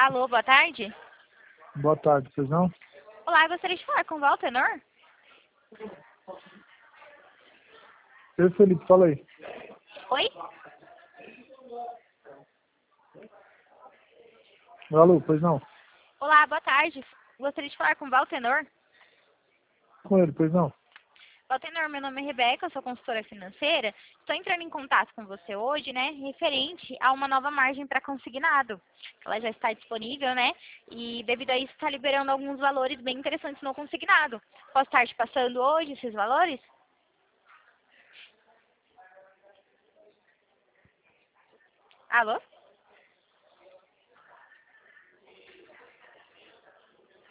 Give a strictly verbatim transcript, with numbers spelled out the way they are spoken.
Alô, boa tarde. Boa tarde, pois não? Olá, gostaria de falar com o Valtenor? Eu, Felipe, fala aí. Oi? Alô, pois não? Olá, boa tarde. Gostaria de falar com o Valtenor? Com ele, pois não? Valtenor, meu nome é Rebeca, eu sou consultora financeira. Estou entrando em contato com você hoje, né, referente a uma nova margem para consignado. Ela já está disponível, né, e devido a isso está liberando alguns valores bem interessantes no consignado. Posso estar te passando hoje esses valores? Alô?